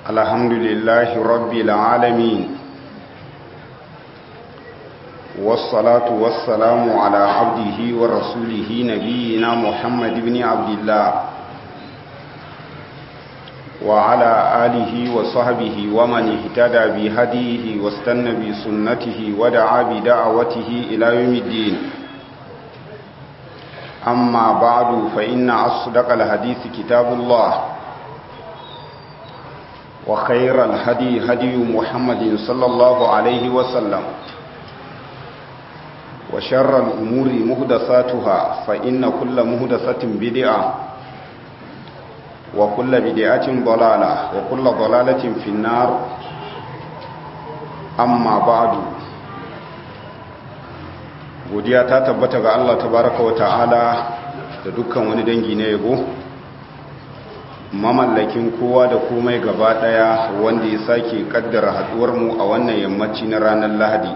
الحمد لله رب العالمين والصلاة والسلام على عبده ورسوله نبينا محمد بن عبد الله وعلى آله وصحبه ومن اهتدى بهديه واستنى بسنته ودعا بدعوته إلى يوم الدين أما بعد فإن أصدق الحديث كتاب الله وخير الهدي هدي محمد صلى الله عليه وسلم وشر الأمور مهدساتها فإن كل مهدسة بدعة وكل بدعة ضلالة وكل ضلالة في النار أما بعد godiya ta tabbata ga Allah tabaraka wa ta'ala da dukkan wani dangi na yabo mamallakin kowa da komai gaba daya wanda ya sake kaddara haduwar mu a wannan yammaci na ranar Lahadi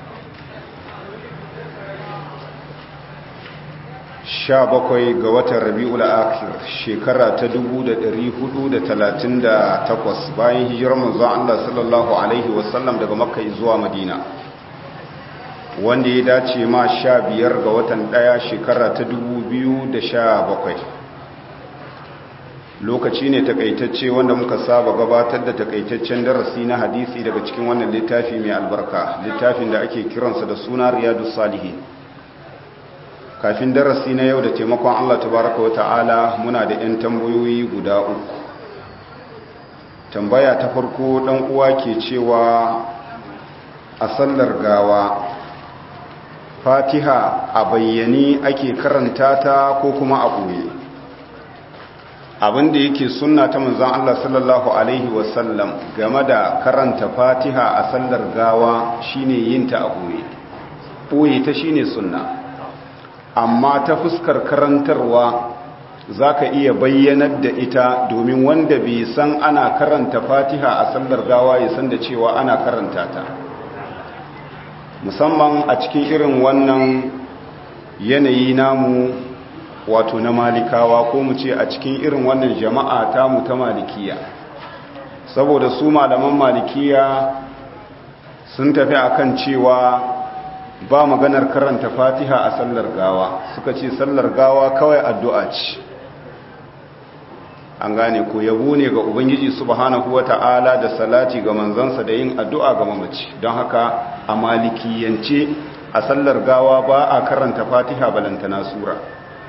17 ga watan Rabiul Akhir shekara ta 1438 bayan hijirar manzon Allah sallallahu alaihi wasallam daga Makka zuwa Madina wanda ya dace ma 15 ga watan 1 shekara ta 2017 lokaci ne takaitacce wanda muka saba gabatar da takaitaccen darasi na hadisi daga cikin wannan littafi mai albarka littafin da ake kiransa da suna Riyadus Salihin kafin darasi na yau da taimakon Allah tabaraka wa ta'ala muna da 'yan tambayoyi guda uku tambaya ta farko dan uwa ke cewa a sallar gawa Fatiha a bayyane ake karanta ta ko kuma a ɓoye abinda yake sunna ta manzon Allah sallallahu alaihi wasallam game da karanta Fatiha a sallar gawa shine yin ta a ɓoye ta shine sunna amma ta fuskar karantarwa zaka iya bayyanar da ita domin wanda bai san ana karanta Fatiha a sallar gawa ya san da cewa ana karanta ta musamman a cikin irin wannan yanayi namu wato na malikawa ko mu ce a cikin irin wannan jama'a tamu ta malikiya saboda su malaman malikiya sun tafi akan cewa ba maganar karanta Fatiha a sallar gawa suka ce sallar gawa kawai addu'a ce an gane ko yabo ne ga ubangiji subhanahu wata'ala da salati ga manzansa da yin addu'a ga mamaci don haka a malikiyance a sallar gawa ba a karanta Fatiha balantana sura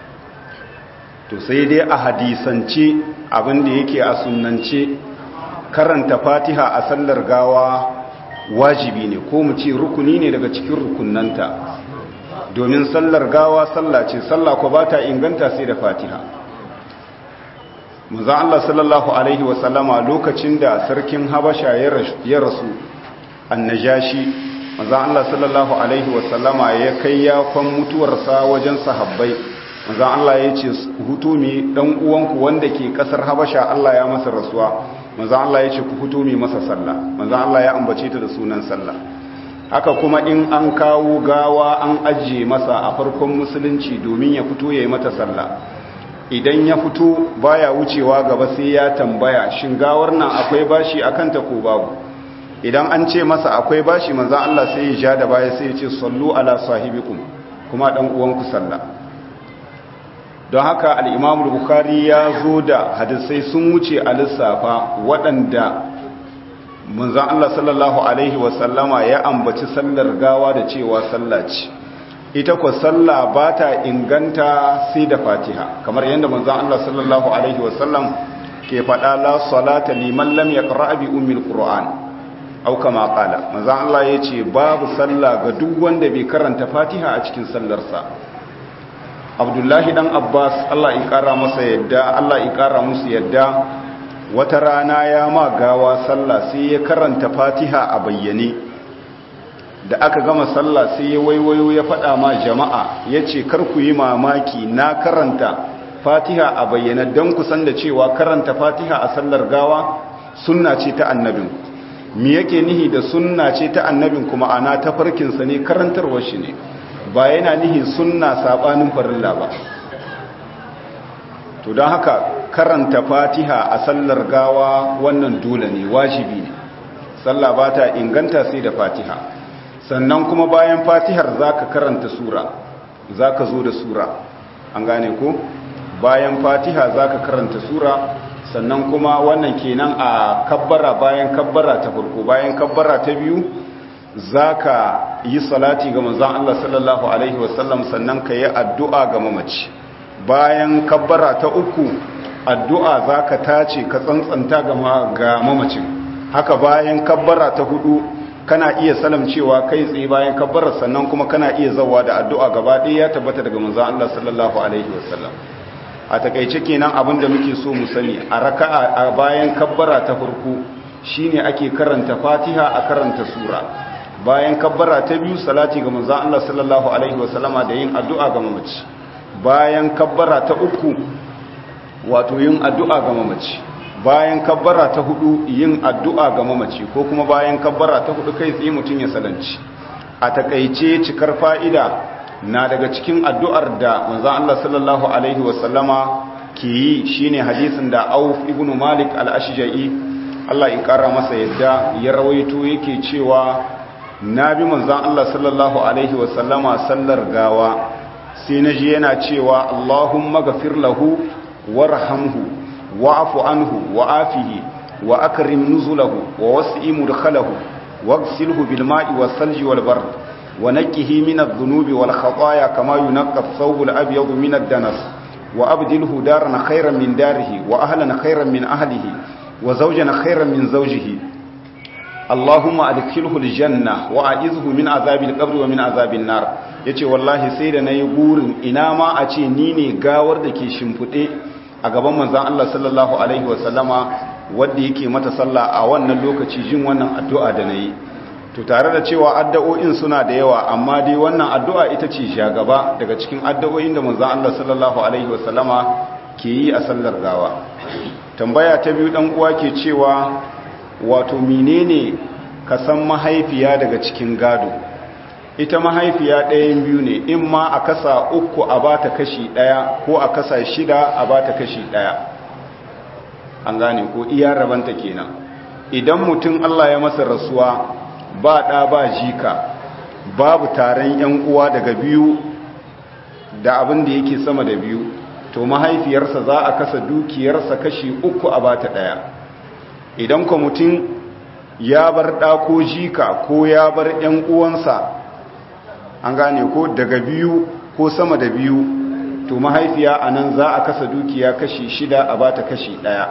to sai dai a hadisance abinda yake a sunnance karanta Fatiha a sallar gawa wajibi ne ko mu ce rukuni ne daga cikin rukunnanta domin sallar gawa sallah ce sallah ko ba ta inganta sai da Fatiha manzo Allah sallallahu alaihi wasallama lokacin da sarkin Habasha ya rasu annajashi manzo Allah sallallahu alaihi wasallama ya kai yakon mutuwarsa wajen sahabbai manzo Allah ya ce hutumi dan uwanku wanda ke kasar Habasha Allah ya masa rasuwa manzo Allah ya ce ku hutumi masa sallah manzo Allah ya ambace ta da sunan sallah haka kuma in an kawo gawa an ajiye masa a farkon musulunci domin ya fito yayi mata sallah idan ya fito baya wucewa gaba sai ya tambaya shin gawar nan akwai bashi akan ta ko babu idan an ce masa akwai bashi manzo Allah sai ya ja da baya sai ya ce sallu ala sahibikum kuma dan uwanku sallah don haka al-Imam al-Bukhari ya zo da hadisai sun wuce a lissafa waɗanda manzo Allah sallallahu alaihi wasallama ya ambaci sallar gawa da cewa sallah ce ita ko sallah ba ta inganta sai da Fatiha kamar yadda manzo Allah sallallahu alaihi wasallam ke faɗa la salata liman lam yaqra bi ummil qur'an aw kama qala manzo Allah yace babu sallah ga duk wanda bai karanta Fatiha a cikin sallarsa Abdullahi dan Abbas Allah ya kara masa yadda Allah ya kara musu yadda wata rana ya ma gawa sallah sai ya karanta Fatiha a bayyane da aka gama sallah sai ya waiwayo ya faɗa ma jama'a yace kar ku yi mamaki na karanta Fatiha a bayyane dan ku san da cewa karanta Fatiha a sallar gawa sunna ce ta annabin me yake nihi da sunna ce ta annabin kuma ana ta farkin sa ne karantarwar shi ne ba yana nihi sunna sabanin farilla ba to don haka karanta fatiha a sallar gawa wannan dole ne, wajibi ne. Sallah ba ta inganta sai da fatiha. Sannan kuma bayan fatihar za ka karanta sura, za ka zo da sura, an gane ko? Bayan fatiha za ka karanta sura, sannan kuma wannan kenan a kabbara bayan kabbara ta farko. Bayan kabbara ta biyu za ka yi salati ga manzon Allah sallallahu Alaihi wasallam, sannan ka yi addu'a ga mamaci. Bayan kabbara ta uku addu'a za ka tace ka tsantsanta ga mamacin. Haka bayan kabbara ta hudu kana iya salamcewa kai tsaye bayan kabbara, sannan kuma kana iya zawa da addu'a gaba ɗaya ya tabbata daga manzon Allah sallallahu Alaihi wasallam. A takaice kenan abin da muke so mu sani a raka'a a bayan kabbara ta farko shine ake karanta fatiha a karanta sura. Bayan kabbara ta biyu salati ga manzon Allah sallallahu Alaihi wasallama da yin addu'a ga mamaci. Bayan kabbara ta uku wato yin addu'a ga mamaci. Bayan kabbara ta hudu yin addu'a ga mamaci, ko kuma bayan kabbara ta hudu kai tsaye mutum ya salanci. A takaice cikar fa'ida na daga cikin addu'ar da manzon Allah sallallahu Alaihi wasallama ke yi shine hadisin da Auf ibn Malik al-Ashja'i, Allah ya kara masa yadda, ya rawaito yake cewa na bi manzon Allah sallallahu Alaihi wasallama sallar gawa, sai na ji yana cewa Allahumma ghafir lahu warhamhu wa'fu anhu wa'afihi wa akrim nuzulahu wa wasi' mudkhalahu waghsilhu bil ma'i was salji wal bard wa nakkihi min adh-dhunubi wal khataaya kama yunqqa ath-thawb al-abyad min ad-danas wa abdilhu daran khayran min darihi wa ahlan khayran min ahlihi wa zawjan khayran min zawjihi Allahumma adkhilhu al-janna wa a'izhu min azabil qabr wa min azabin nar. Yace wallahi sai da nayi burin ina ma a ce ni ne gawar da ke shimfude a gaban manzon Allah sallallahu alaihi wasallama wanda yake mata sallah a wannan lokaci jin wannan addu'a da nayi. To tare da cewa addu'o'in suna da yawa, amma dai wannan addu'a ita ce shagaba daga cikin addu'o'in da manzon Allah sallallahu alaihi wasallama ke yi a sallar gawa. Tambaya ta biyu dan uwa ke cewa wato menene ka san mahaifiya daga cikin gado? Ita mahaifiya ɗayan biyu ne, in ma a kasa uku a bata kashi ɗaya, ko a kasa shida a bata kashi ɗaya. An gane ko iya rabanta kenan. Idan mutum Allah ya masa rasuwa ba ɗa ba jika, babu taron ‘yan uwa daga biyu da abin da yake sama da biyu, to mahaifiyarsa za a kasa dukiyarsa kashi uku a bata ɗaya. Idan ko mutum ya bar ɗa ko jika ko ya bar ‘yan uwansa, an gane ko daga biyu ko sama da biyu, to mahaifiya a nan za a kasa dukiya kashi shida a bata kashi ɗaya.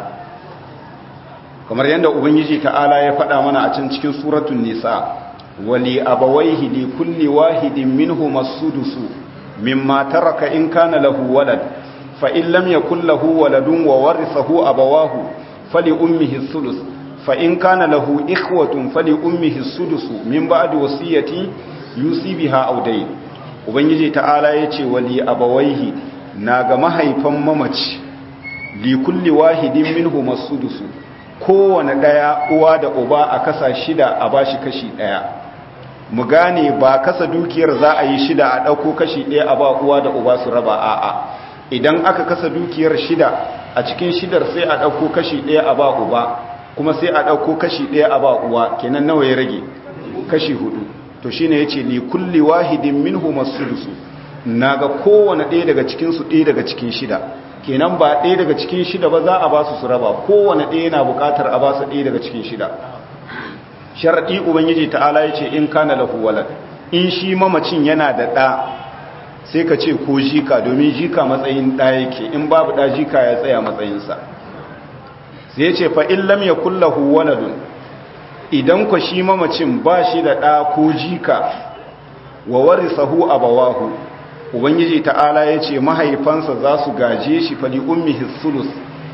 Kamar yadda Ubangiji ta'ala ya faɗa mana a can cikin suratun Nisa, wali abawaihi li kulli wahidin minhum as-sudusu mimma taraka in kana lahu walad fa in lam yakul lahu waladun wa warithahu abawahu fali ummihi as-sudus fa in kana lahu ikhwatun fali ummihi as-sudusu min ba'di wasiyati yusi biha aw dayn. Ubangiji ta'ala yace wali abawaihi na ga mahaifan mamaci li kulli wahidin minhum as-sudusu, kowane daya uwa da uba a kasa shida a bashi kashi daya. Mu gane ba kasa dukiyar za a yi shida a dauko kashi daya a ba uwa da uba su raba, a'a, idan aka kasa dukiyar shida a cikin shidar sai a dauko kashi daya a ba uba, kuma sai a dauko kashi daya a ba uwa, kenan nawa ya rage? Kashi hudu. To shine yace li kulli wahidin minhum as-sudus, naga kowane ɗaya daga cikin su ɗaya daga cikin shida, kenan ba ɗaya daga cikin shida ba za a ba su raba, kowane ɗaya yana buƙatar a ba su ɗaya daga cikin shida. Sharadi Ubangiji ta'ala yace in kana lahu walad, in shi mamacin yana da ɗa sai ka ce ko jika, domin jika matsayin ɗa yake, in babu ɗa jika ya tsaya matsayinsa. Sai yace fa in lam yakul lahu waladun, idan ku shi mamacin ba shi da ɗa ko jika, wa warisahu abawahu, Ubangiji ta'ala ya ce mahaifansa za su gaje shi fali ummihi sulus.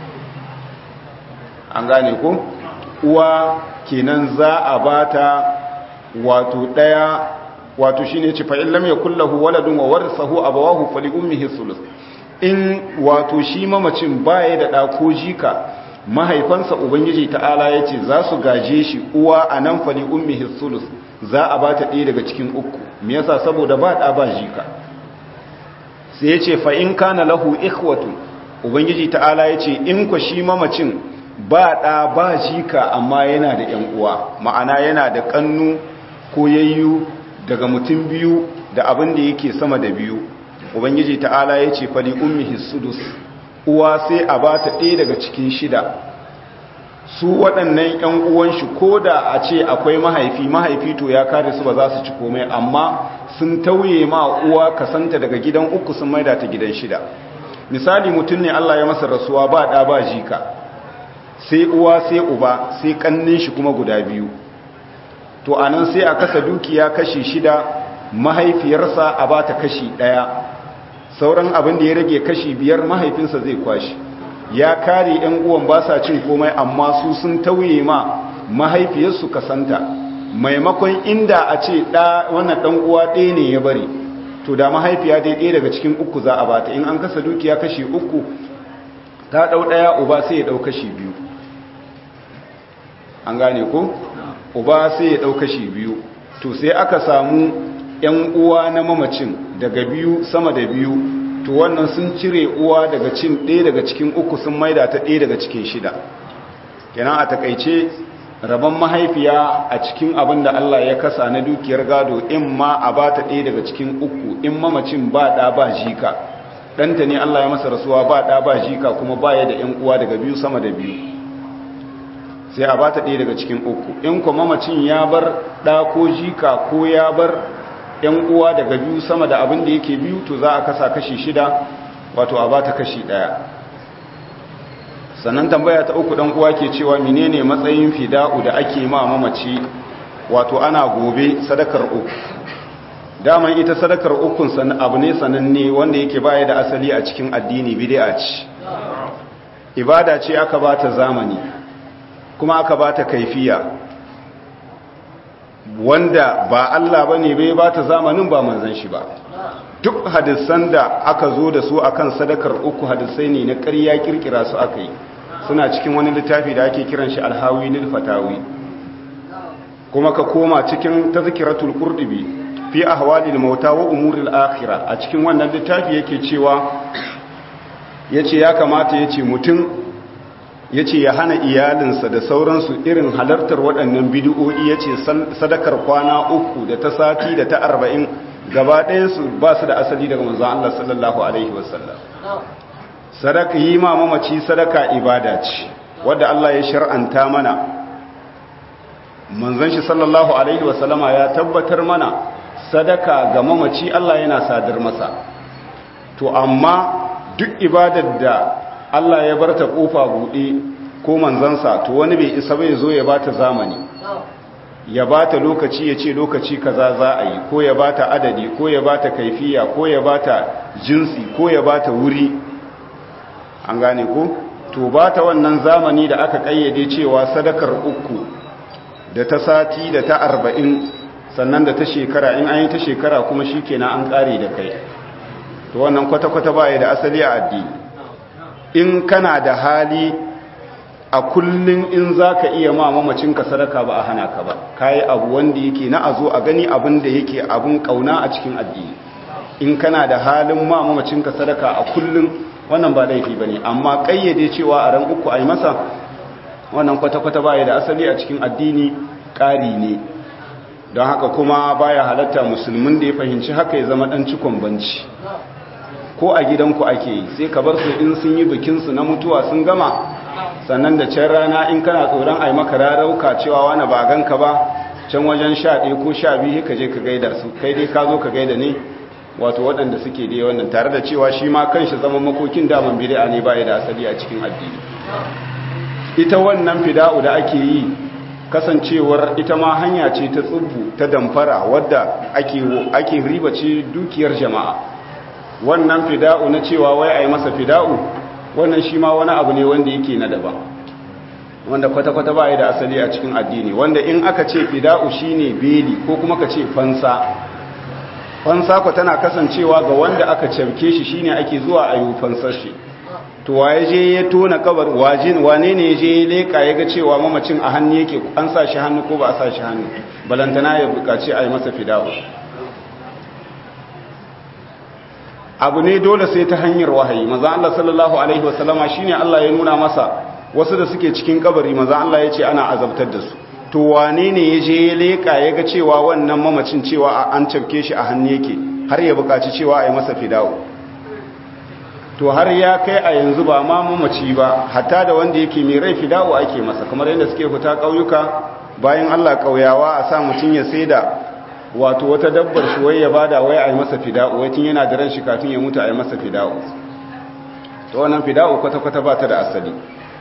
An gane ko? Uwa kenan za a bata wato ɗaya, wato shi ne ce fa'in lam ya kullahu waladun wa warisahu abawahu fali ummihi sulus. In wato shi mamacin baya da ɗa ko jika, mahaifansa Ubangiji ta'ala ya ce za su gaje shi, uwa a nan fali ummihi sulus, za a bata ɗaya daga cikin uku. Me yasa? Saboda ba ɗa ba jika. Sai ya ce fa'in kana lahu ikhwatu, ubangiji ta'ala ya ce in ku shi mamacin ba ɗa ba jika amma yana da ‘yan uwa ma'ana yana da ƙannu ko yayyu daga mutum biyu da abin da yake sama da biyu ubangiji ta'ala ya ce fali ummihi sudus uwa sai a ba ta ɗaya daga cikin 6 su waɗannan ‘yan uwan shi ko da a ce akwai mahaifi to ya kare su ba za su ci komai amma sun tauye ma uwa kasanta daga gidan 3 sun maida ta gidan 6 misali mutum ne Allah ya masa rasuwa ba ɗa ba jika sai uwa sai uba sai ƙannin shi kuma guda biyu to anan sai a kasa dukiya kashi 6 mahaifiyarsa a ba ta kashi 1 sauran abin da ya rage kashi 5 mahaifinsa zai kwashi ya kare ‘yan uwan ba sa cin komai amma su sun tauye ma mahaifiyarsu kasanta maimakon inda a ce wannan ɗan uwa ɗaya ne ya bari to da mahaifiya dai ɗaya daga cikin 3 za a bata in an kasa dukiya kashi 3 ta ɗau ɗaya uba sai ya ɗau kashi 2 an gane ko uba sai ya ɗau kashi 2 to sai aka samu ‘yan uwa na mamacin daga 2 sama da 2 to wannan sun cire uwa daga cin ɗaya daga cikin 3 sun maida ta ɗaya daga cikin 6 kenan a takaice rabon mahaifiya a cikin abin da Allah ya kasa na dukiyar gado in ma a ba ta ɗaya daga cikin 3 in mamacin ba ɗa ba jika ɗanta ne Allah ya masa rasuwa ba ɗa ba jika kuma ba ya da ‘yan uwa daga 2 sama da 2 sai a ba ta ɗaya daga cikin 3 in kuma mamacin ya bar ɗa ko jika ko ya bar ‘yan uwa daga 2 sama da abin da yake 2 to za a kasa kashi 6 wato a ba ta kashi 1 sannan tambaya ta 3 ɗan uwa ke cewa menene matsayin fida'u da ake ma mamaci wato ana gobe sadakar 3 daman ita sadakar 3 abu ne sananne wanda yake baya da asali a cikin addini bid'a ce ibada ce aka ba ta zamani kuma aka ba ta kaifiya wanda ba Allah bane bai ba ta zamanin ba manzon shi ba duk hadisan da aka zo da su akan sadakar 3 hadisai ne na ƙarya kirkira su aka yi suna cikin wani littafi da ake kiran shi alhawi lil fatawi kuma ka koma cikin tazkiratul qurtubi fi ahwalil mauta wa umuril akhirah a cikin wannan littafi yake cewa yace ya kamata yace mutum yace ya hana iyalinsa da sauransu irin halartar waɗannan bid'o'i yace sadakar kwana 3 da ta sati da ta 40 gaba ɗayan su ba su da asali daga manzon Allah sallallahu alaihi wasallam sadaka yi ma mamaci sadaka ibada ce wadda Allah ya shar'anta mana manzon shi sallallahu alaihi wasallama ya tabbatar mana sadaka ga mamaci Allah yana sadar masa to amma duk ibadar da Allah ya barta kofa buɗe ko manzansa to wani bai isa bai zo ya bata zamani ya bata lokaci ya ce lokaci kaza za a yi ko ya bata adadi ko ya bata kaifiya ko ya bata jinsi ko ya bata wuri an gane ko to bata wannan zamani da aka kayyade cewa sadakar 3 da ta sati da ta 40 sannan da ta shekara in an yi ta shekara kuma shikenan an kare da kai to wannan kwata-kwata baya da asali a addini in kana da hali a kullum in za ka iya ma mamacinka sadaka ba a hana ka ba kayi abu wanda yake na a zo a gani abin da yake abin kauna a cikin addini in kana da halin ma mamacinka sadaka a kullum wannan ba laifi ba ne amma kayyade cewa a ran 3 a yi masa wannan kwata-kwata baya da asali a cikin addini ƙari ne don haka kuma baya halatta musulmin da ya fahimci haka ya zama ɗan cikon banci ko a gidanku ake yi sai ka bar su in sun yi bikinsu na mutuwa sun gama sannan da can rana in kana tsoron a yi maka rarauka cewa wani ba ganka ba can wajen 11 ko 12 ka je ka gaida su kai dai ka zo ka gaida ne wato waɗanda suke dai wannan tare da cewa shi ma kanshi zaman makokin daman bid'a ne ba ya da asali a cikin addini ita wannan fida'u da ake yi kasancewar ita ma hanya ce ta tsubbu ta damfara wadda ake ribace dukiyar jama'a wannan fida'u na cewa wai a yi masa fida'u wannan shi ma wani abu ne wanda yake na daban wanda kwata-kwata ba ya da asali a cikin addini wanda in aka ce fida'u shine beli ko kuma ka ce fansa ko tana kasancewa ga wanda aka cafke shi shine ake zuwa a yi fansar shi to waye je ya tona kabar wane ne je ya leka ya ga cewa mamacin a hannu yake an sa shi hannu ko ba a sa shi hannu balantana ya bukaci a yi masa fida'u abu ne dole sai ta hanyar wahayi. Manzo Allah sallallahu alaihi wasallama shine Allah ya nuna masa wasu da suke cikin kabari, manzo Allah ya ce ana azabtar da su. To wane ne ya je ya leka ya ga cewa wannan mamacin cewa an cafke shi a hannu yake har ya bukaci cewa a yi masa fida'u? To har ya kai a yanzu ba ma mamaci ba, hatta da wanda yake mai rai fida'u ake masa, kamar yadda suke fita ƙauyuka bayan Allah ƙauyawa a sa mutum ya saida wato wata dabbar shi wai ya bada wai a yi masa fida'u, wai tun yana da ran shi kafin ya mutu a yi masa fida'u. To wannan fida'u kwata-kwata ba ta da asali.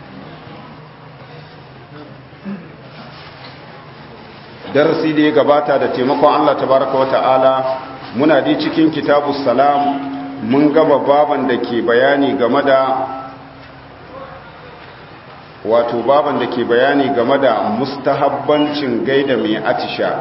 Darasi da ya gabata da taimakon Allah tabaraka wa ta'ala muna dai cikin kitabus salam, mun gaba baban da ke bayani game da mustahabbancin gaida mai atisha,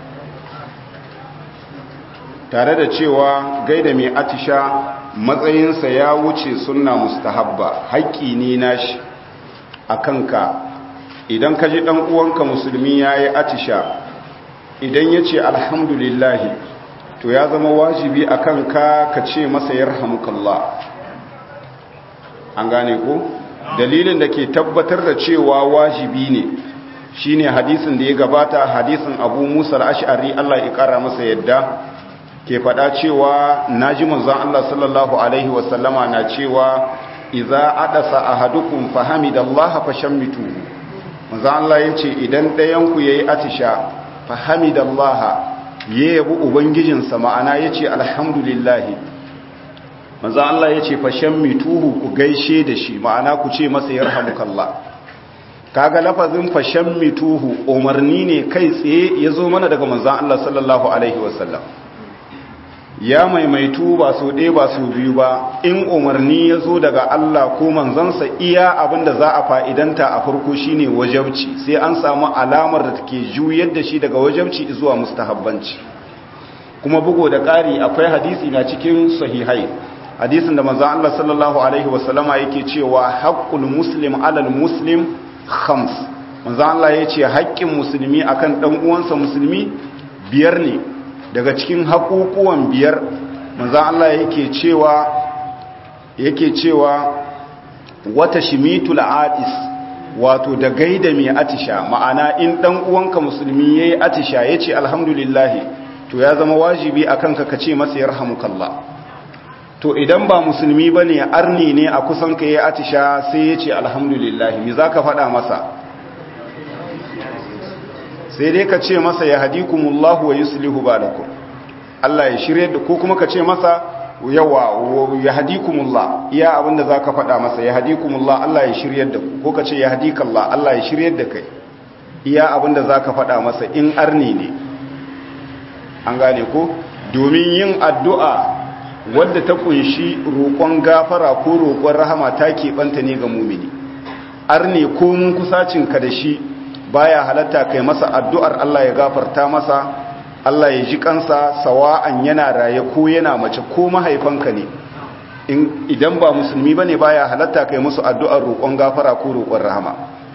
tare da cewa gaida mai atisha matsayinsa ya wuce sunna mustahabba, haƙƙi ne nashi a kanka. Idan ka ji ɗan uwanka musulmi ya yi atisha, idan ya ce alhamdulillahi, to ya zama wajibi a kanka ka ce masa yarhamukallah. An gane ko? Dalilin da ke tabbatar da cewa wajibi ne shine hadisin da ya gabata, hadisin Abu Musa al-Ash'ari Allah ya kara masa yadda, ke faɗa cewa naji manzon Allah sallallahu alaihi wasallama na cewa idza adasa ahadukum fahamidallaha fashammituhu. Manzon Allah yace idan ɗayan ku yayi atisha fahamidallaha, ya yabi ubangijinsa, ma'ana yace alhamdulillah. Manzo Allah yace fashammituhu, ku gaishe da shi, ma'ana ku ce masa yarhamukallah. Kaga lafazin fashammituhu umarni ne kai tsaye yazo mana daga manzo Allah sallallahu alaihi wasallam. Ya maimaitu ba su ɗaya ba su biyu ba, in umarni yazo daga Allah ko manzansa, iya abinda za a fa'idanta a farko shine wajabci, sai an samu alamar da take juyar da shi daga wajabci zuwa mustahabbanci. Kuma bugo da ƙari akwai hadisi na cikin sahihai, hadisin da manzon Allah sallallahu alaihi wasallama yake cewa haqqul muslim alal muslim khams. Manzon Allah yace haƙƙin musulmi akan dan uwansa musulmi biyar ne, daga cikin haƙuƙuwan biyar manzon Allah yake cewa wata shimitul adis, wato da gaida mai atisha, ma'ana in dan uwanka musulmi yayi atisha yace alhamdulillah, to ya zama wajibi akan ka ce masa yarhamukallah. To idan ba musulmi bane, arni ne a kusan ka yayi atisha sai yace alhamdulillah, me zaka faɗa masa? Sai dai ka ce masa yahdikumullahu wa yuslihu balakum, Allah ya shirye da ko kuma ka ce masa yawa yahdikumullah, iya abinda zaka faɗa masa yahdikumullah, Allah ya shirye da ku, ko ka ce yahdikallah, Allah ya shirye da kai, iya abinda zaka faɗa masa in arni ne. An gane ko? Domin yin addu'a wadda ta kunshi roƙon gafara ko roƙon rahama ta keɓanta ne ga mumini. Arne ko mun kusacinka da shi baya halatta kai masa addu'ar Allah ya gafarta masa, Allah ya ji kansa, sawa'an yana raye ko yana mace ko mahaifanka ne. Idan ba musulmi bane baya halatta kai musu addu'ar roƙon gafara ko roƙon rahama.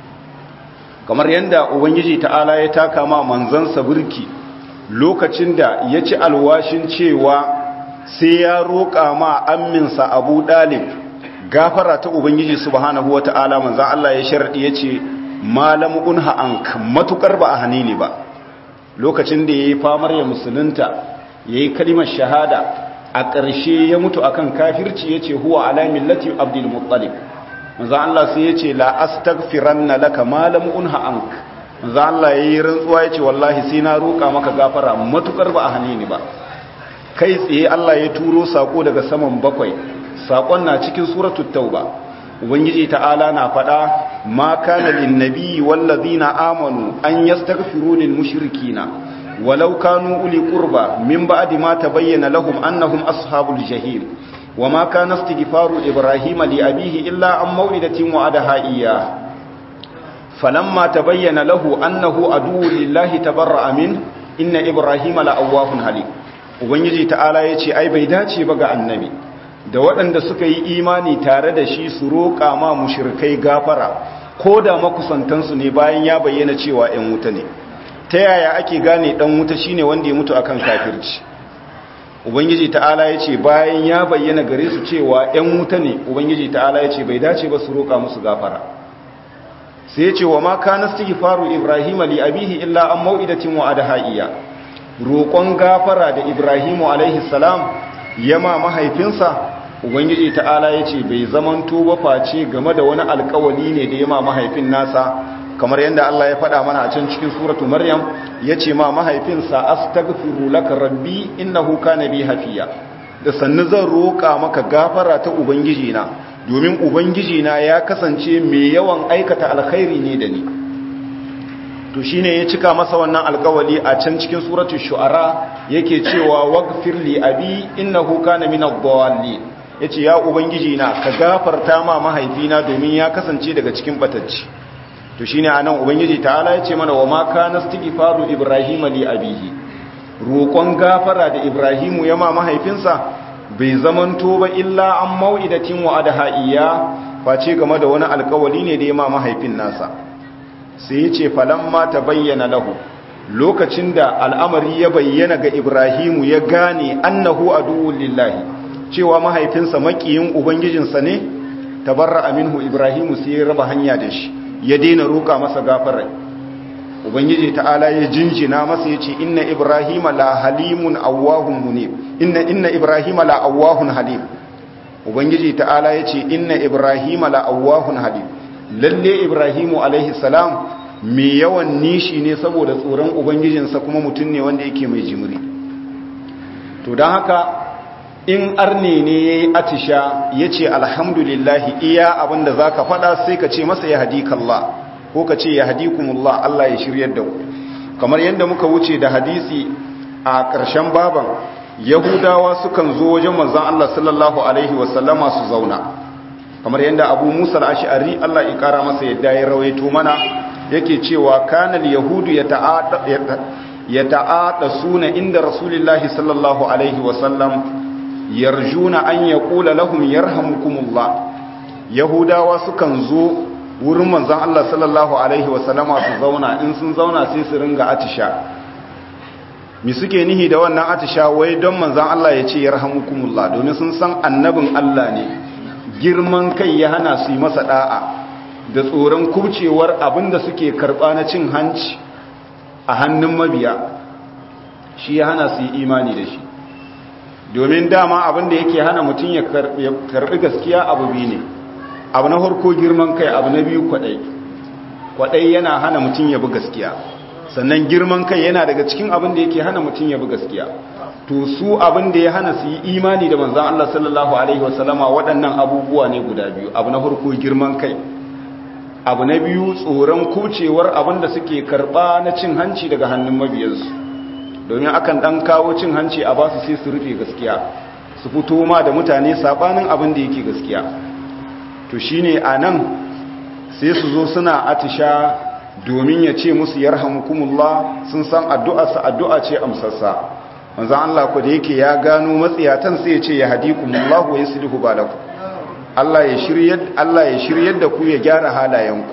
Kamar yadda Ubangiji ta'ala ya taka ma manzansa birki lokacin da ya ci alwashin cewa sai ya roƙa ma amminsa Abu Dalib gafara ta Ubangiji subhanahu wata'ala, manzan Allah ya sharadi ya ce malam unha anka, matukar ba a hanini ba. Lokacin da ya yi famar ya musulunta ya yi kalimar shahada, a ƙarshe ya mutu akan kafirci, ya ce huwa ala millati Abdul Muttalib. Manzan Allah sai ya ce la astaghfiranna laka malam unha anka. Manzan Allah ya yi rantsuwa ya ce wallahi sai na roƙa maka gafara matukar ba a hanini ba. Kai tsaye Allah ya turo sako daga saman bakwai, sakon na cikin suratul tauba. Ubangiji ta'ala na faɗa ma kana lin nabiyyi wal ladina amanu an yastaghfiru lil mushrikina walau kanu uli qurba min ba'di ma tabayyana lahum annahum ashabul jahim wama kana istighfaru ibrahima li abihi illa an maw'idatin wa'adaha iyyah falamma tabayyana lahu annahu aduwwu lillahi tabarra'a min inna ibrahima la'awwahun halim. Ubangiji ta'ala ya ce ai bai dace ba ga annabi da waɗanda suka yi imani tare da shi su roƙa ma mushrikai gafara ko da makusantansu ne bayan ya bayyana cewa ‘yan wuta ne. Ta yaya ake gane ɗan wuta shine wanda ya mutu akan kafirci? ubangiji ta'ala ya ce bayan ya bayyana gare su cewa 'yan wuta ne ubangiji ta'ala ya ce bai dace ba su roƙa musu gafara sai ya ce wa ma kana istighfaru ibrahima li abihi illa an mau'idatin wa adhaiya roƙon gafara da ibrahimu alaihi salam yama mahaifinsa ubangiji ta'ala ya ce bai zamanto ba face game da wani alƙawali ne da yama mahaifin nasa kamar yadda Allah ya faɗa mana a can cikin suratu Maryam ya ce ma mahaifinsa astaghfiru laka rabbi innahu kana bi hafiya da sannu zan roƙa maka gafara ta ubangiji na domin ubangiji na ya kasance mai yawan aikata alkhairi ne da ni to shine ya cika masa wannan alƙawali a can cikin suratu shu'ara yake cewa waghfir li abi innahu kana min ad-dallin yace ya ubangiji na ka gafarta ma mahaifina domin ya kasance daga cikin batacci to shine anan ubangiji ta'ala yace mana wa ma kana istighfaru ibrahima li abihi roƙon gafara da ibrahimu yama mahaifinsa bai zamanto ba illa an mau'idatin wa adhaiya face game da wani alƙawari ne da yama mahaifin nasa sai yace falamma tabayyana lahu lokacin da al'amari ya bayyana ga ibrahimu ya gane annahu aduwwul lillahi cewa mahaifinsa makiyin ubangijinsa ne tabarra minhu ibrahimu sai ya raba hanya da shi ya daina roƙa masa gafarai ubangiji ta'ala ya jinjina masa ya ce inna ibrahima la halimun awwahun munib inna ibrahima la awwahun halim ubangiji ta'ala ya ce inna ibrahima la awwahun halim lalle ibrahimu alaihi salam mai yawan nishi ne saboda tsoron ubangijinsa kuma mutum ne wanda yake mai jimri to don haka in arne ne ya yi atisha ya ce alhamdulillahi iya abinda za ka faɗa sai ka ce masa ya hadikallah ko ka ce ya hadikumullah Allah ya shiryar da ku kamar yadda muka wuce da hadisi a ƙarshen baban yahudawa sukan zo wajen manzon Allah sallallahu alaihi wasallama su zauna kamar yadda abu musa al-ash'ari Allah ya kara masa yadda ya rawaito mana yake cewa kanal yahudu ya ta'ada suna inda rasulullahi sallallahu alaihi wasallam yarjuna an yaqula lahum yarhamukumullah yahudawa sukan zo wurin manzon Allah sallallahu alaihi wasallama su zauna in sun zauna sai su ringa atisha mi suke nihi da wannan atisha wai don manzon Allah ya ce yarhamukumullah domin sun san annabin Allah ne girman kai ya hana su yi masa da'a da tsoron kubcewar abinda suke karba na cin hanci a hannun mabiya shi ya hana su yi imani da shi domin dama abinda yake hana mutum ya karbi gaskiya abu biyu ne abu na harko girman kai abu na biyu kwadai yana hana mutum ya bi gaskiya sannan girman kai yana daga cikin abin da yake hana mutum ya bi gaskiya to su abin da ya hana su yi imani da manzon Allah sallallahu alaihi wasallama waɗannan abubuwa ne guda biyu abu na harko girman kai abu na biyu tsoron kucewar abin da suke karɓa na cin hanci daga hannun mabiyansu domin akan ɗan kawo cin hanci a basu sai su rufe gaskiya su fito ma da mutane saɓanin abin da yake gaskiya to shine a nan sai su zo suna atisha domin ya ce musu yarhamukumullah sun san addu'arsa addu'a ce amsarsa manzon Allah ko da yake ya gano matsiyatan sai ya ce ya hadikumullah wa yuslihu balakum Allah ya shiryar da ku ya gyara halayenku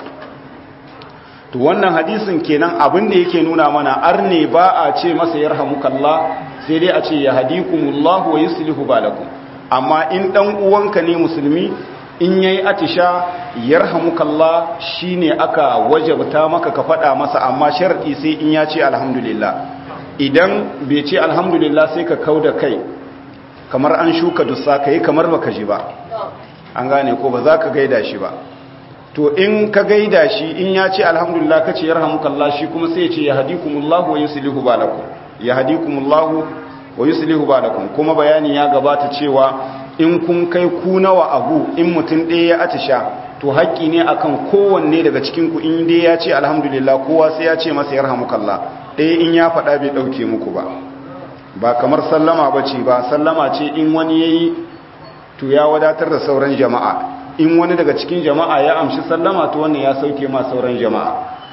to wannan hadisin kenan abin da yake nuna mana arne ba a ce masa yarhamukallah sai dai a ce ya hadikumullah wa yuslihu balakum amma in dan uwanka ne musulmi in yayi atisha yarhamukallah shine aka wajabta maka ka faɗa masa amma sharadi sai in ya ce alhamdulillah idan bai ce alhamdulillah sai ka kauda kai kamar an shuka dussa kai kamar baka ji ba an gane ko ba za ka gaida shi ba to in ka gaida shi in ya ce alhamdulillah ka ce yarhamukallah shi kuma sai ya ce yahdikumullahu wa yuslihu balakum yahdikumullahu wa yuslihu balakum kuma bayani ya gabata cewa in kun kai ku nawa abu in mutum ɗaya ya atisha to haƙƙi ne akan kowanne daga cikin ku in dai ya ce alhamdulillah kowa sai ya ce masa yarhamukallah ɗaya in ya faɗa bai ɗauke muku ba kamar sallama bace ba sallama ce in wani yayi to ya wadatar da sauran jama'a in wani daga cikin jama'a ya amshi sallama to wannan ya sauke ma sauran jama'a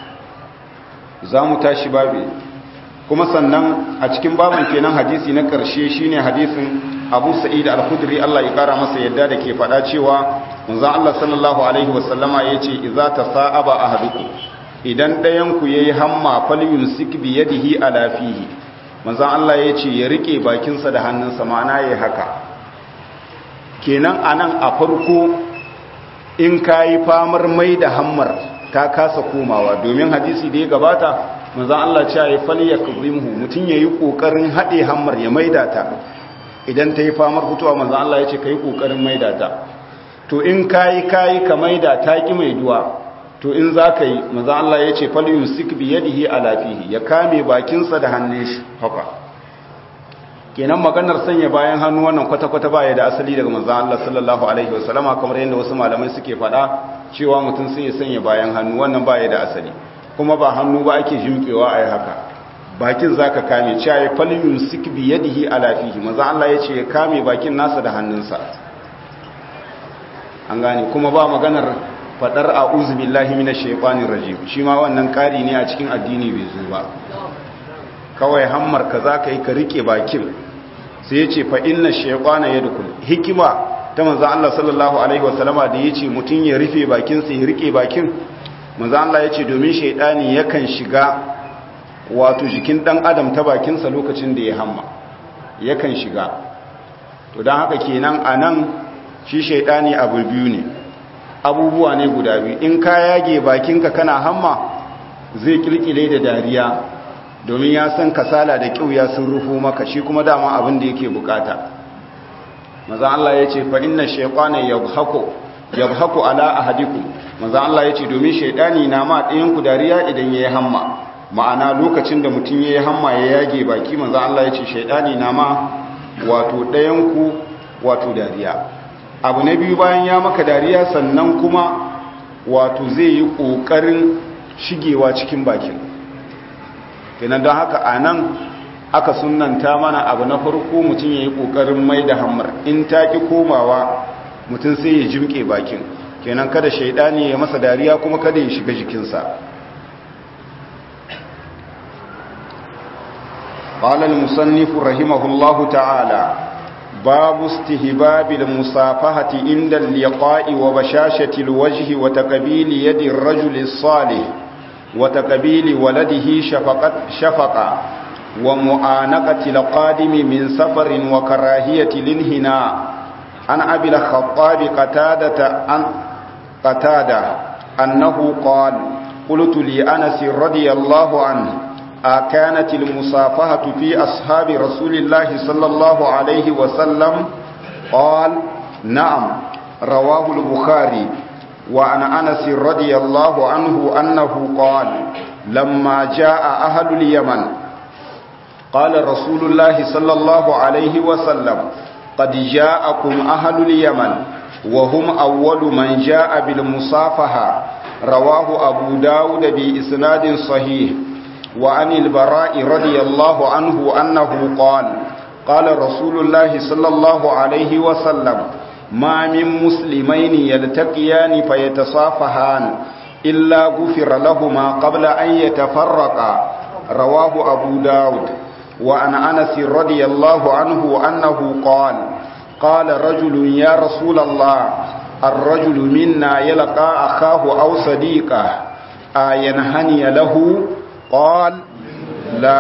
za mu tashi babi kuma sannan a cikin babin kenan hadisi na ƙarshe shine hadisin Abu Sa'id al-Khudri Allah ya kara masa yadda da ke faɗa cewa manzon Allah sallallahu alaihi wasallama yace idza tasa'aba ahadukum idan ɗayan ku yayi hamma falyumsik bi yadihi ala fihi manzon Allah ya ce ya rike bakinsa da hannunsa, ma'ana ya haka. Kenan anan a farko in kayi famar mai da hammar ta kasa komawa, domin hadisi da ya gabata manzon Allah ce ya fali ya kubrimhu, mutum yayi kokarin hade hammar ya maida ta, idan ta yi famar fitowa manzon Allah ya ce kai kokarin maida ta. To in kayi ka maida ta ki maiduwa, to in za ka yi manzon Allah ya ce fali yumsik bi yadihi ala fihi, ya kame bakinsa da hannun shi haka. Kenan maganar sanya bayan hannu wannan kwata-kwata baya da asali daga manzon Allah sallallahu alaihi wasallama, kamar yadda wasu malamai suke faɗa cewa mutum sai ya sanya bayan hannu, wannan baya da asali. Kuma ba hannu ba ake jimkewa ai haka, bakin zaka kame, cewa ya fal yumsik bi yadihi ala fihi, manzon Allah ya ce ya kame bakin nasa da hannunsa. An gane, kuma ba maganar fadar a'udhu billahi minash shaitanir rajim, shi ma wannan kari ne a cikin addini bai zo ba. Kawai hammar ka zaka yi ka rike bakin, sai ya ce fa inna shaytana yadkhul. Hikima ta manzon Allah sallallahu alaihi wasallama da yace mutun ya rufe bakin sa ya rike bakin, manzon Allah yace domin shaytani yakan shiga wato jikin dan adam ta bakin sa lokacin da ya hamma, yakan shiga. To dan haka kenan anan shi shaytani abu biyu ne, abubuwa ne guda biyu. In ka yage bakinka kana hamma, zai kilkile da dariya, domin ya san kasala da kiuya sun rufo maka, shi kuma dama abin da yake bukata. Manzo Allah yace fa inna shaytana yabhaku ala ahadikum, manzo Allah yace domin shaytani na ma ɗayan ku dariya idan yayi hamma. Ma'ana lokacin da mutum yayi hamma ya yage baki, manzo Allah yace shaytani na ma wato ɗayan ku wato dariya. Abu na biyu, bayan ya maka dariya sannan kuma wato zai yi kokarin shigewa cikin bakin. Kenan don haka a nan aka sunanta mana abu na farko mutum ya yi ƙoƙarin mai da hammar, in ta ƙi komawa mutum sai ya jimƙe bakin. Kenan kada shaidani ya masa dariya kuma kada ya shiga jikinsa. qala al-musannif rahimahullahu ta'ala babu istihbabil musafahati inda al-liqa'i wa bashashati al-wajhi wa taqbili yadi ar-rajuli as-salih وتقبيل ولده شفقة ومعانقة القادم من سفر وكراهية للهناء عن أبي الخطاب قتادة أنه قال قلت لأنس رضي الله عنه أكانت المصافحة في أصحاب رسول الله صلى الله عليه وسلم؟ قال نعم، رواه البخاري. وعن أنس رضي الله عنه أنه قال لما جاء أهل اليمن قال رسول الله صلى الله عليه وسلم قد جاءكم أهل اليمن وهم أول من جاء بالمصافحة. رواه أبو داود بإسناد صحيح. وعن البراء رضي الله عنه أنه قال قال رسول الله صلى الله عليه وسلم ما من مسلمين يلتقيان فيتصافحان إلا غفر لهما قبل أن يتفرقا. رواه أبو داود. وعن أنس رضي الله عنه أنه قال قال رجل يا رسول الله الرجل منا يلقى أخاه أو صديقه أينهني له؟ قال لا.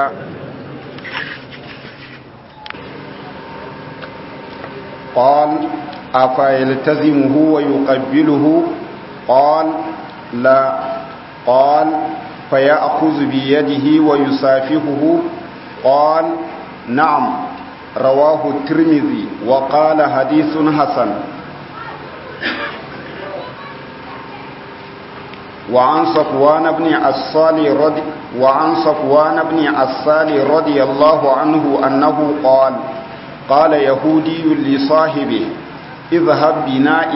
قال أفيلتزمه ويقبله؟ قال لا. قال فيأخذ بيده ويسافهه؟ قال نعم، رواه الترمذي وقال حديث حسن. وعن صفوان بن عسال رضي الله عنه أنه قال يهودي لصاحبه اذهب بنا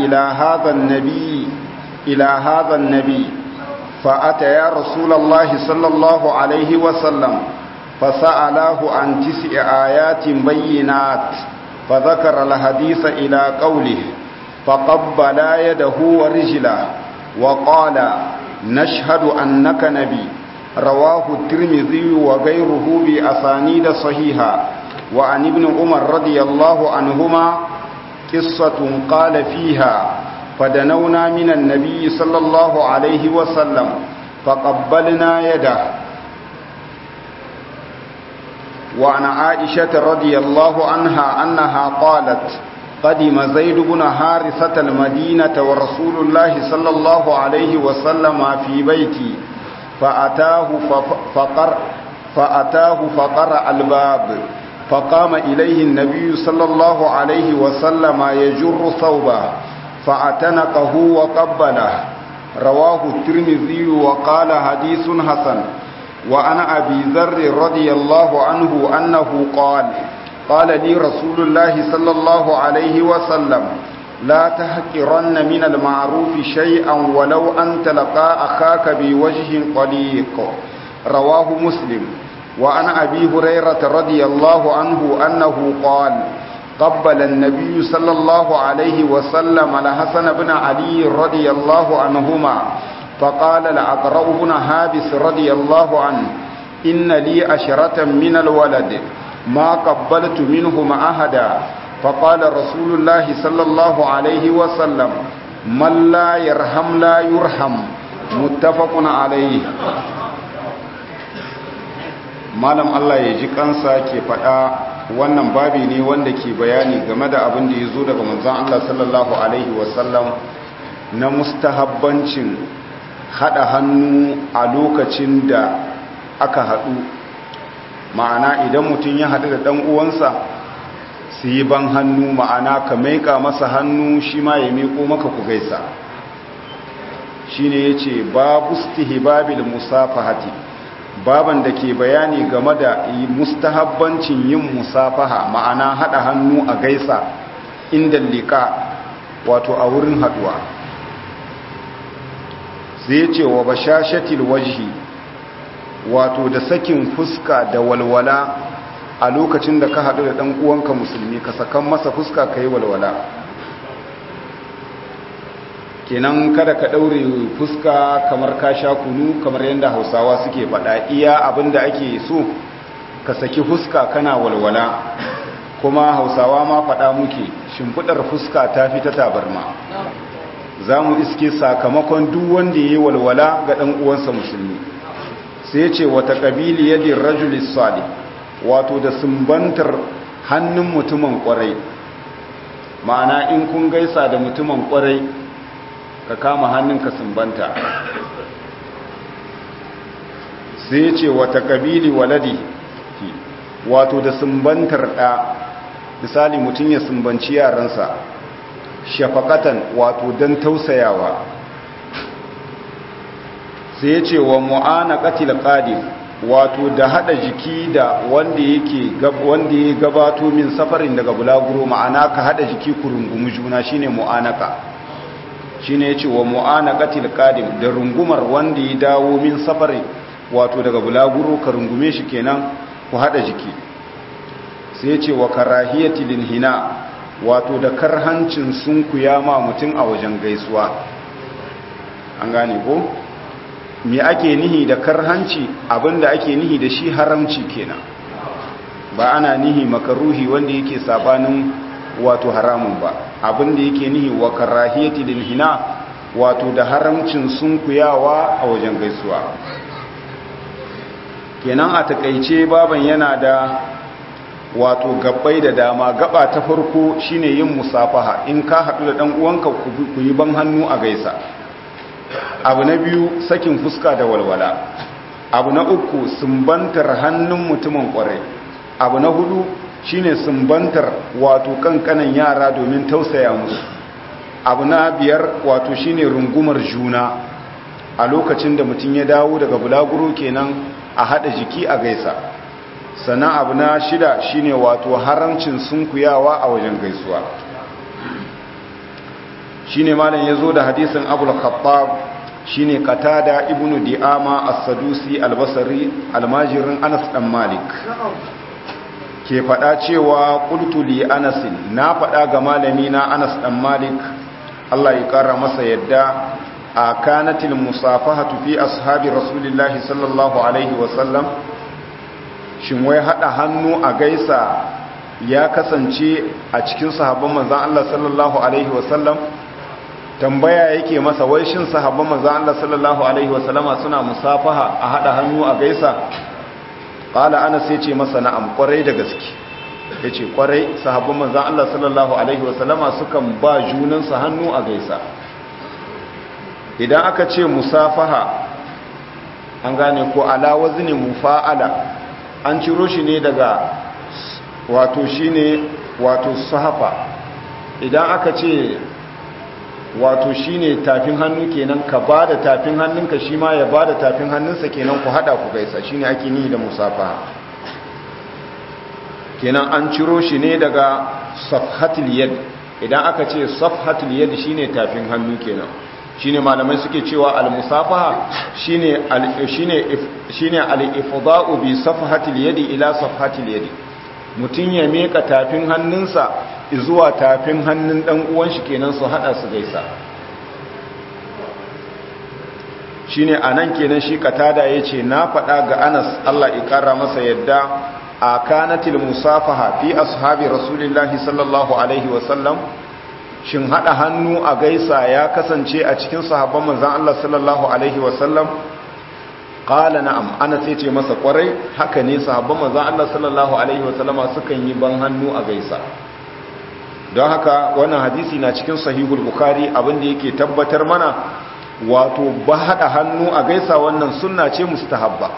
إلى هذا النبي فأتى يا رسول الله صلى الله عليه وسلم فسأله عن 9 آيات بينات فذكر الحديث إلى قوله فقبلا يده ورجله وقال نشهد أنك نبي. رواه الترمذي وغيره بأسانيد صحيحة. وعن ابن عمر رضي الله عنهما قصة قال فيها فدنونا من النبي صلى الله عليه وسلم فقبلنا يده وعن عائشة رضي الله عنها أنها قالت قدم زيد بن حارثة المدينة ورسول الله صلى الله عليه وسلم في بيتي فأتاه فقرأ الباب فقام إليه النبي صلى الله عليه وسلم يجر ثوبه فاعتنقه وقبله. رواه الترمذي وقال حديث حسن. وعن أبي ذر رضي الله عنه أنه قال لي رسول الله صلى الله عليه وسلم لا تحقرن من المعروف شيئا ولو أن تلقى أخاك بوجه طليق. رواه مسلم. وعن أبي هريرة رضي الله عنه أنه قال قبل النبي صلى الله عليه وسلم الحسن بن علي رضي الله عنهما فقال الأقرأ بن حابس رضي الله عنه إن لي عشرة من الولد ما قبلت منهم أحدا. فقال رسول الله صلى الله عليه وسلم من لا يرحم لا يرحم. متفق عليه. malam Allah ya ji kansa ke faɗa wannan babi ne wanda ke bayani game da abin da ya zo daga manzon Allah sallallahu alaihi wasallam na mustahabbancin haɗa hannu a lokacin da aka haɗu, ma'ana idan mutum ya haɗu da ɗan uwansa su yi ban hannu, ma'ana ka maika masa hannu shi ma ya miƙo maka ku gaisa. shi ne ya ce babu stihbabil musafahati, baban da ke bayani game da mustahabbancin yin musafaha, ma'ana haɗa hannu a gaisa inda liƙa, wato a wurin haɗuwa. sai ce wa bashashatil wajhi, wato da sakin fuska da walwala a lokacin da ka haɗu da ɗan uwanka musulmi, ka sakan masa fuska ka yi walwala. kenan kada ka ɗaure fuska kamar ka sha kunu, kamar yadda hausawa suke faɗa. iya abinda ake so ka saki fuska kana walwala, kuma hausawa ma faɗa muke shimfiɗar fuska ta fi ta tabarma. za mu iske sakamakon duk wanda ya yi walwala ga ɗan uwansa musulmi. sai ce wata ƙabili yadda rajulis sali, wato da sumbantar hannun mutumin ƙwarai, ma'ana in kun gaisa da mutumin ƙwarai ka kama hannunka sumbanta. sai ce wata ƙabili waladi, wato da sumbantar ɗa, misali mutum ya sumbanci yaransa, shafaqatan, wato don tausayawa. sai ce wa mu'anaqatil qadim, wato da hada jiki da wanda ya gabato min safarin daga bulaguro, ma'ana ka hada jiki ku rungumi juna, shine mu'anaqa. shine yace wa mu'anaqatil qadim, da rungumar wanda ya dawo min safari, wato daga bulaguro ka rungume shi kenan ku hada jiki. sai yace wa karahiyatil hina, wato da karhancin sunkuya ma mutum a wajen gaisuwa. an gane ko me ake nihi da karhanci? abinda ake nihi da shi haramci kenan, ba ana nihi makaruhi wanda yake sabanin wato haramun ba. abinda yake nihi wa karahiyati lil hina, wato da haramcin sunkuyawa a wajen gaisuwa. kenan a takeice baban yana da wato gabbai da dama. gaba ta farko shine yin musafaha, in ka haɗu da ɗan uwanka ku yi ban hannu a gaisa. abu na biyu sakin fuska da walwala. abu na uku sumbantar hannun mutumin ƙwarai. abu na hudu shine sumbantar wato kankanan yara domin tausaya musu. abu na biyar wato shine rungumar juna a lokacin da mutum ya dawo daga bulaguro kenan a haɗa jiki a gaisa. sannan abu na shida shine wato haramcin sunkuyawa a wajen gaisuwa. shine malam yazo da hadisin Abul Khattab, shine Qatada ibnu Di'ama as-Sadusi al-Basri almajirin Anas dan Malik, ke fada cewa qultu li Anas, na fada ga malami na Anas dan Malik Allah ya kara masa yadda, a kanatil musafahatu fi ashabi rasulillahi sallallahu alaihi wasallam, shin wai hada hannu a gaisa ya kasance a cikin sahabban manzon Allah sallallahu alaihi wasallam? tambaya yake masa, wai shin sahabban manzon Allah sallallahu alaihi wasallama suna musafaha a hada hannu a gaisa? qala anas yace masa na'am kwarai da gaske yace kwarai sahabban manzon Allah sallallahu alaihi wasallama sukan ba junan su hannu a gaisa idan aka ce musafaha an gane ko ala wazni mufa'ala an ciro shi ne daga wato shine wato sahafa idan aka ce wato shine tafin hannu kenan ka bada tafin hannunka shi ma ya bada tafin hannunsa kenan ku hada ku gaisa shine ake ni da musafaha kenan an ciro shi ne daga safhatul yad idan aka ce safhatul yad shine tafin hannu kenan shine malamai suke cewa al-musafaha shine al-ifda'u bi safhatil yadi ila safhatil yadi mutun ya meka tafin hannunsa zuwa tafin hannun dan uwan shi kenan su hada su gaisa shine anan kenan shi katada yace na fada ga Anas Allah ya kara masa yadda akanatil musafaha fi ashabi rasulillahi sallallahu alaihi wasallam shin hada hannu a gaisa ya kasance a cikin sahabban manzon Allah sallallahu alaihi wasallam qala na'am ana sai ce masa kwarai haka ne sahabban manzon Allah sallallahu alaihi wasallama sukan yi ban hannu a gaisa don haka wannan hadisi na cikin sahihul bukhari abinda yake tabbatar mana wato ba hada hannu a gaisa wannan sunna ce mustahabba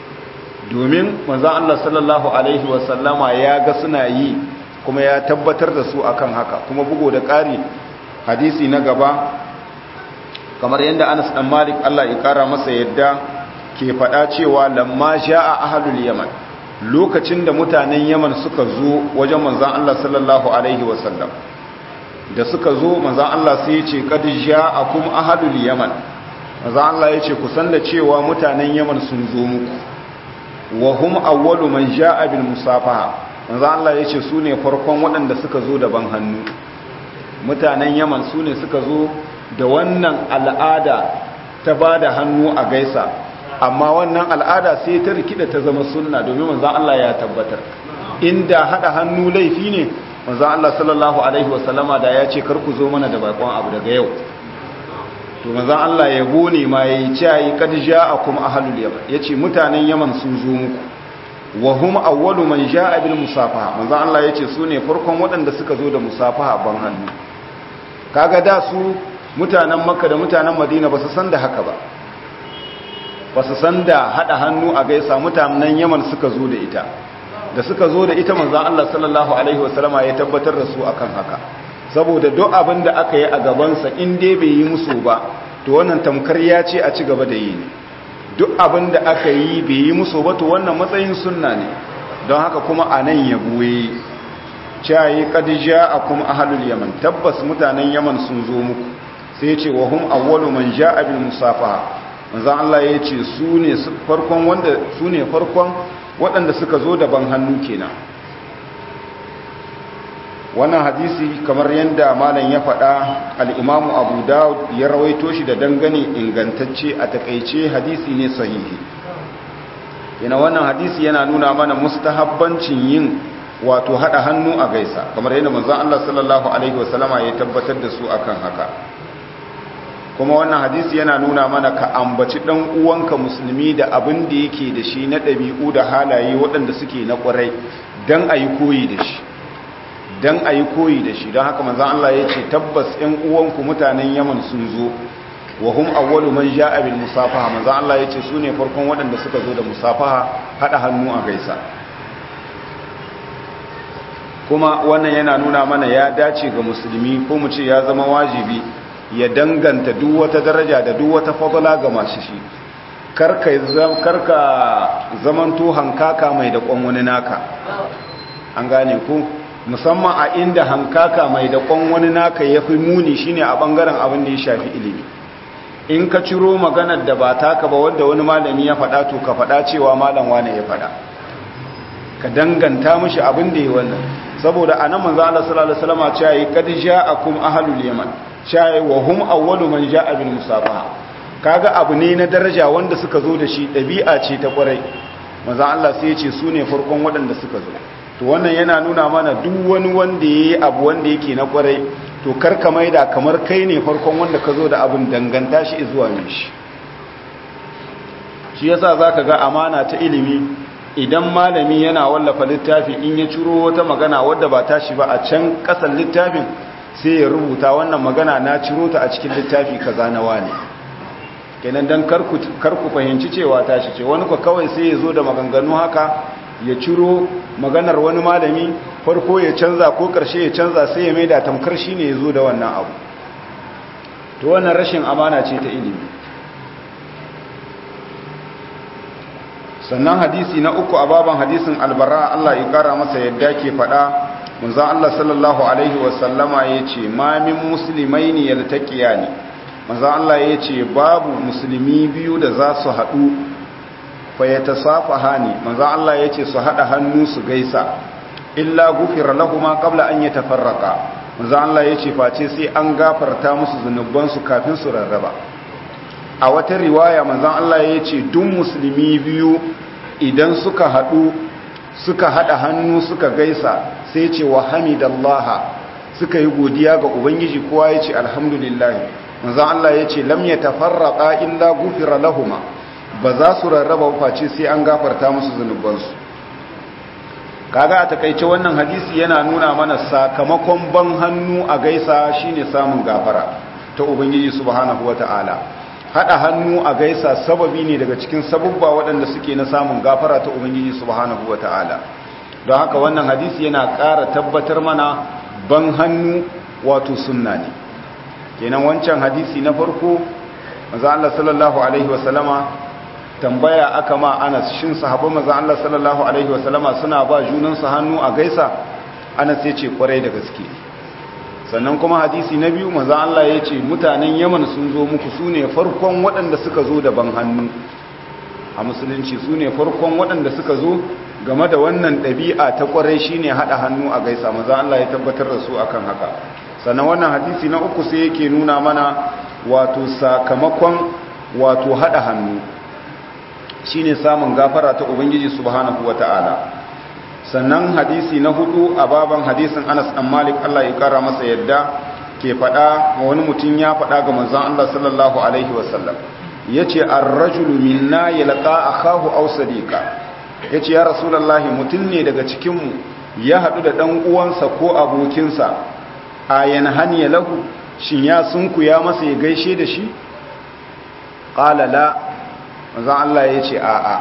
domin manzon Allah sallallahu alaihi wasallama ya ga suna yi kuma ya tabbatar da su akan haka kuma bugo da ƙari hadisi na gaba kamar yadda Anas dan Malik Allah ya kara masa yadda ke faɗa cewa lamma ja'a ahlul yaman lokacin da mutanen yaman suka zo wajen manzon Allah sallallahu alaihi wasallam da suka zo manzon Allah sai ya ce qad ja'akum ahlul yaman manzon Allah ya ce ku san da cewa mutanen yaman sun zo muku wa hum awwalu man ja'a bil musafaha manzo Allah ya ce su ne farkon waɗanda suka zo da ban hannu mutanen yaman su ne suka zo da wannan al'ada ta ba da hannu a gaisa amma wannan al'ada sai ta rikida ta zama sunna domin manzo Allah ya tabbatar inda hada hannu laifi ne manzo Allah sallallahu alaihi wasallama da ya ce kar ku zo mana da bakon abu daga yau to manzo Allah ya gone ma yayi cewa qad ja'akum ahlul yaman yace mutanen yaman sun zo muku wa hum awwalu man jaa bil musafaha manzo Allah yace su ne farkon waɗanda suka zo da musafaha ban hannu kaga da su mutanen Makka da mutanen Madina ba su san da haka ba su san da hada hannu a gaisa mutanen Yaman suka zo da ita da suka zo da ita manzo Allah sallallahu alaihi wasallama ya tabbatar da su akan haka saboda duk abin da aka yi a gaban sa in dai bai yi musu ba to wannan tamkar ya ce a ci gaba da yi ne duk abin da aka yi bai yi musu ba to wannan matsayin sunna ne don haka kuma a nan ya buwe cayi kadija a kuma ahalul yaman tabbas mutanen yaman sun zo muku sai ce wa hum awwalu man ja'a bil musafaha manzo Allah ya ce su ne farkon waɗanda suka zo da ban hannu kenan wannan hadisi kamar yadda malam ya faɗa al-imamu Abu Dawud ya rawaito shi da dangane ingantacce a takeice hadisi ne sahihi yana wannan hadisi yana nuna mana mustahabbancin yin wato hada hannu a gaisa kamar yadda manzon Allah sallallahu alaihi wasallama ya tabbatar da su akan haka kuma wannan hadisi yana nuna mana ka ambaci dan uwanka musulmi da abin da yake da shi na dabi'u da halaye waɗanda suke na ƙwarai dan ayi koyi da shi don haka manzan Allah ya ce tabbas ‘yan uwanku mutanen yaman sun zo wa hum awwalu man ja'a bil musafaha manzan Allah ya ce su ne farkon waɗanda suka zo da musafaha haɗa hannu a gaisa kuma wannan yana nuna mana ya dace ga musulmi ko mu ce ya zama wajibi ya danganta duk wata daraja da duk wata fadala ga masu shi karka zamanto hankaka mai da kwan wani naka an gane ku musamman a inda hankaka mai da kwan wani naka ya fi muni shine a bangaren abin da ya shafi ilimi in ka ciro maganar da ba taka ba wanda wani malami ya faɗa to ka faɗa cewa malam wane ya faɗa ka danganta mishi abin da ya wannan saboda anan manzo Allah sallallahu alaihi wasallam ya ce qad ja'akum ahlul yaman shayi wa hum awwalu man ja'a bil musafaha kaga abu ne na daraja wanda suka zo da shi dabi'a ce ta kwarai manzo Allah sai ya ce su ne farkon waɗanda suka zo to wannan yana nuna mana duk wani wanda yayi abu wanda yake na kwarai to karka maida kamar kai ne farkon wanda ka zo da abin danganta shi zuwa ne shi yasa zaka ga amana ta ilimi idan malami yana wallafa littafi in ya ciro wata magana wadda ba tashi ba a can kasan littafin sai ya rubuta wannan magana na ciro ta a cikin littafi kaza na wani kenan dan karku fahimci cewa tashi ce wani ko kawai sai ya zo da maganganu haka ya ciro maganar wani malami farko ya canza ko karshe ya canza sai ya maida tamkar shine ya zo da wannan abu to wannan rashin amana ce ta ilimi. Sannan hadisi na uku a baban hadisin albara Allah ya kara masa yadda ke faɗa manzon Allah sallallahu alaihi wasallama yace ma min muslimaini yaltaqiyani manzon Allah yace babu musulmi biyu da za su haɗu fa yatasafahani manzon Allah yace su haɗa hannu su gaisa illa gufira lahumu qabla an yatafarraqa manzon Allah yace face sai an gafarta musu zunubansu kafin su rarraba. A wata riwaya manzon Allah yace duk musulmi biyu idan suka haɗu suka haɗa hannu suka gaisa sai ce wa hamidallaha suka yi godiya ga ubangiji kowa ya ce alhamdulillah manzon Allah ya ce lam yatafarraqa illa gufira lahuma ba za su rarraba face sai an gafarta musu zunubansu. Kaga a takaice wannan hadisi yana nuna mana sakamakon ban hannu a gaisa shine samun gafara ta ubangiji subhanahu wataala. Hada hannu a gaisa sababi ne daga cikin sabubba waɗanda suke na samun gafara ta ubangiji subhanahu wataala. Don haka wannan hadisi yana ƙara tabbatar mana ban hannu wato sunna ne. Kenan wancan hadisi na farko manzo Allah sallallahu alaihi wasallama tambaya aka ma Anas shin sahabban manzo Allah sallallahu alaihi wasallama suna ba junansu hannu a gaisa? Anas ya ce kwarai da gaske. Sannan kuma hadisi na biyu manzo Allah ya ce mutanen Yaman sun zo muku sune farkon waɗanda suka zo da ban hannu a musulunci, sune farkon waɗanda suka zo game da wannan ɗabi'a ta kwarai shine hada hannu a gaisa. Manzo Allah ya tabbatar da su akan haka. Sannan wannan hadisi na uku sai yake nuna mana wato sakamakon wato hada hannu shine samun gafara ta ubangiji subhanahu wataala. Sannan hadisi na hudu a baban hadisin Anas dan Malik Allah ya kara masa yadda ke fada wani mutum ya fada ga manzon Allah sallallahu alaihi wasallam yace ar-rajulu minna yalqa akahu aw sadiqa yace ya rasulullahi mutum ne daga cikin mu ya hadu da dan uwansa ko abokinsa ayan haniya lahu shin ya sunku ya masa ya gaishe da shi? Qala la manzon Allah yace a'a.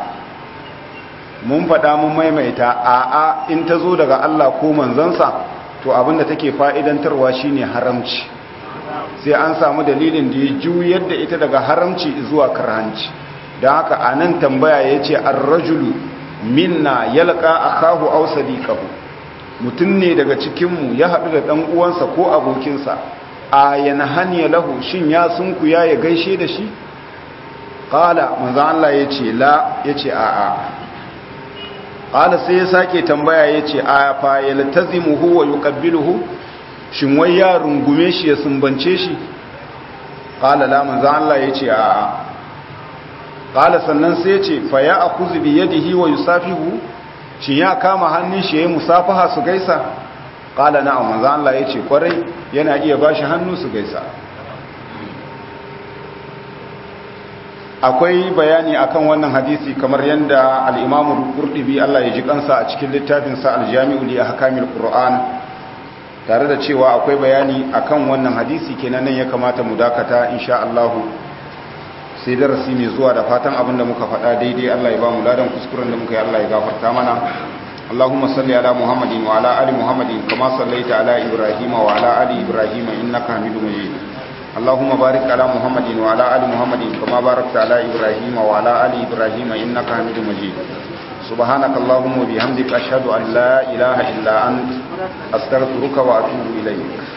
Mun faɗa mun maimaita a'a in ta zo daga Allah ko manzansa to abinda take fa'idantarwa shine haramci, sai an samu dalilin da ya juyar da ita daga haramci zuwa karhanci. don haka a nan tambaya ya ce ar-rajulu minna yalqa akahu aw sadiqahu, mutum ne daga cikinmu ya haɗu da ɗan uwansa ko abokinsa a yanhani lahu, shin ya sunku ya gaishe da shi? qala manzo Allah yace la, yace a'a. qala sai ya sake tambaya yace a fa yaltazimuhu wa yuqabbiluhu, shin wai ya rungume shi ya sumbance shi? qala la, manzo Allah yace a'a. qala sannan sai yace fa ya akuzu bi yadihi wa yusafihu, shin ya kama hannun shi yayin musafaha su gaisa? qala na'am, manzo Allah yace kwarai yana iya bashi hannu su gaisa. Akwai bayani akan wannan hadisi kamar yadda al-Imam Qurtubi Allah ya ji kansa a cikin littafin sa Al-Jami'u li Ahkamil Qur'an, tare da cewa akwai bayani akan wannan hadisi, kenan nan ya kamata mu dakata insha Allah sai darasi mai zuwa, da fatan abinda muka faɗa daidai Allah ya ba mu ladan, kuskuren da muka yi Allah ya gafarta mana. Allahumma salli ala Muhammadin wa ala ali Muhammadin kama sallaita ala Ibrahim wa ala ali Ibrahim innaka Hamidum Majid. اللهم بارك على محمد وعلى آل محمد كما باركت على إبراهيم وعلى آل إبراهيم إنك حميد مجيد. سبحانك اللهم وبحمدك أشهد أن لا إله إلا أنت أستغفرك وأتوب إليك.